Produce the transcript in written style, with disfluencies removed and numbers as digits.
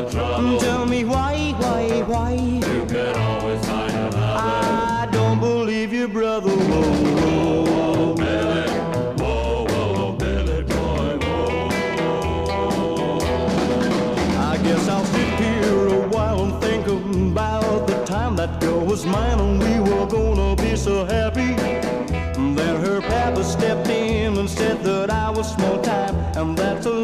the trouble. Tell me why? You can always find another. I don't believe you, brother. Whoa, Billy, Billy boy, I guess I'll sit here a while and think about the time that girl was mine and we were gonna be so happy. Then her papa stepped in and said that I was small time, and that's a